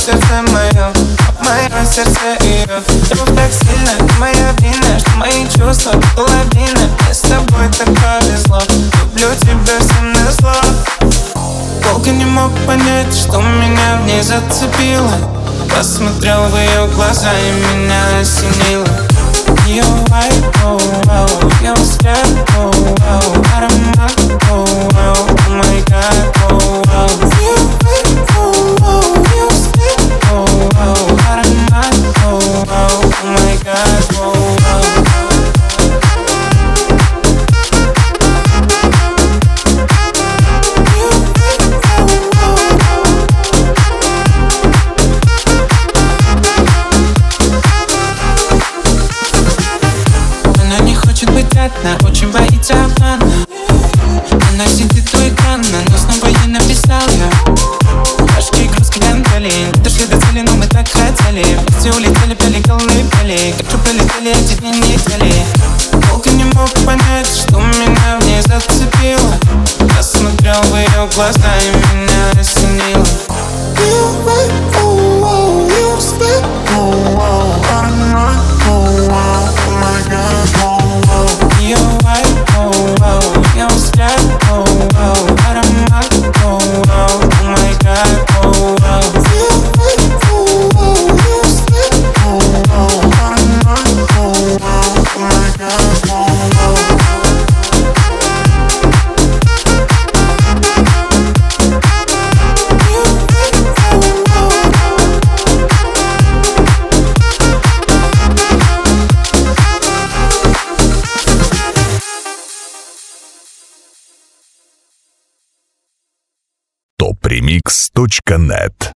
сердце мое, об мое сердце ее. Любовь так сильно, моя вина, что мои чувства половина. Мне с тобой так повезло, люблю тебя всем назло. Долго не мог понять, что меня в ней зацепило. Посмотрел в ее глаза и меня осенило. Ее вайб, оу-оу, ее взгляд, оу-оу, аромат, оу-оу, о май гад, оу-оу. Ее вайб, оу-оу, ее взгляд, оу-оу, аромат, оу-оу, о май гад, оу-оу. Она очень боится обмана. Она сидит у экрана, но снова ей написал я. Тяжкие грузки гантели, не дошли до цели, но мы так хотели. Вместе улетели, пели голые пели. Как же пролетели эти дни недели. Долго не мог понять, что меня в ней зацепило. Посмотрел в ее глаза и меня осенило. Ее вайб, оу-оу, ее взгляд, оу-оу, аромат, оу-оу, о май гад, оу-оу. Ее вайб, оу-оу, ее взгляд, оу-оу, аромат, оу-оу, о май гад, оу-оу. topremix.net